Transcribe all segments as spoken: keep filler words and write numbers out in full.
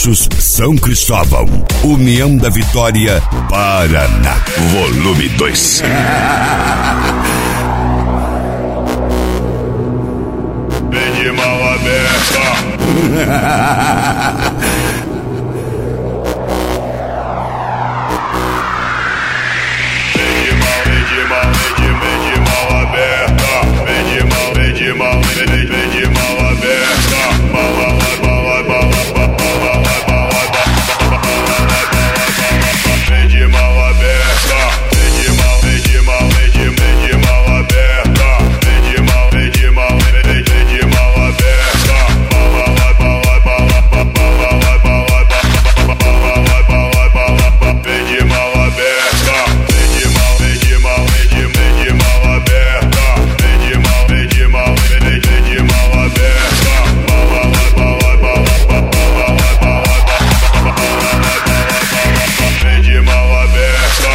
Baixos São Cristóvão, União da Vitória, Paraná. Volume dois. De mão aberta. Vem de mão, vem de mão, vem de, vem de mão aberta. Vem de mão, vem de mão, vem, vem, vem de mão aberta. Mão, mão, mão, mão, mão, vem de mão aberta. Vem de mão, vem de mão, vem de, vem de mão aberta. Vem de mão, vem de mão, vem, vem, vem de mão aberta. Mão, mão, mão, mão, mão, mão, mão, vem de mão aberta. Vem de mão, vem de mão, vem de, vem de mão aberta. Vem de mão, vem de mão, vem, vem, vem de mão aberta. Mão, mão, mão, mão, mão, vem de mão aberta.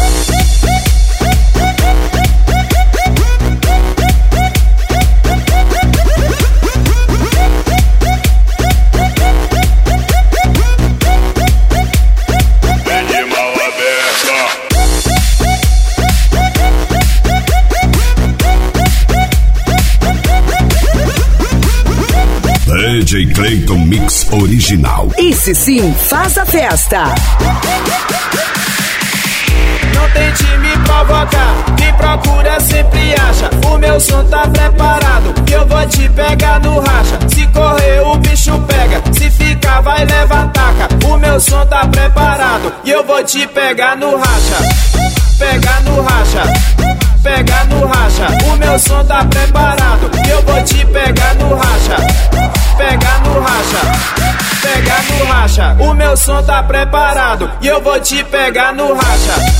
D J Clayton Mix Original. Esse sim faz a festa. Não tente me provocar, quem procura sempre acha. O meu som tá preparado, que eu vou te pegar no racha. Se correr o bicho pega, se ficar vai levar taca. O meu som tá preparado, e eu vou te pegar no racha. Pegar no racha, pegar no racha. O meu som tá preparado, e eu vou te pegar no racha. Pegar no racha, pegar no racha. O meu som tá preparado, e eu vou te pegar no racha.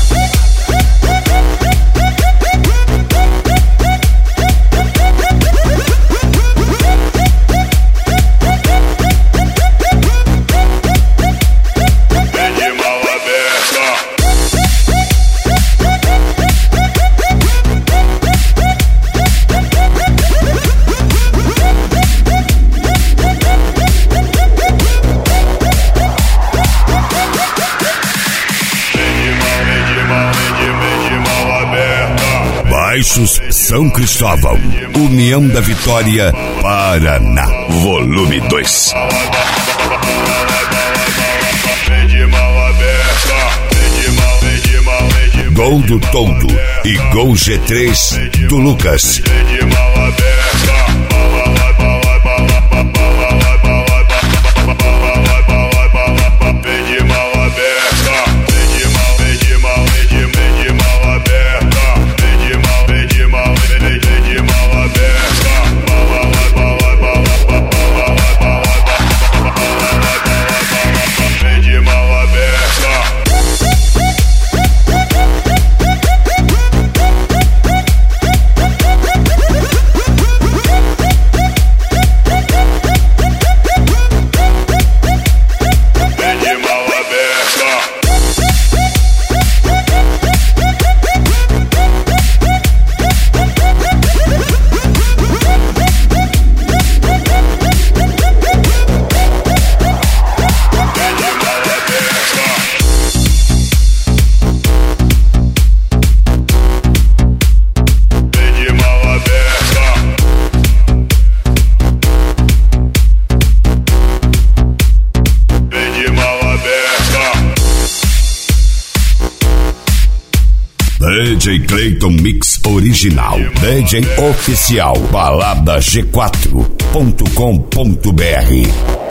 Baixos São Cristóvão, União da Vitória, Paraná. Volume dois. Gol do Toldo e Gol G três do Lucas. D J Clayton Mix Original. D J Oficial. balada g quatro ponto com ponto br.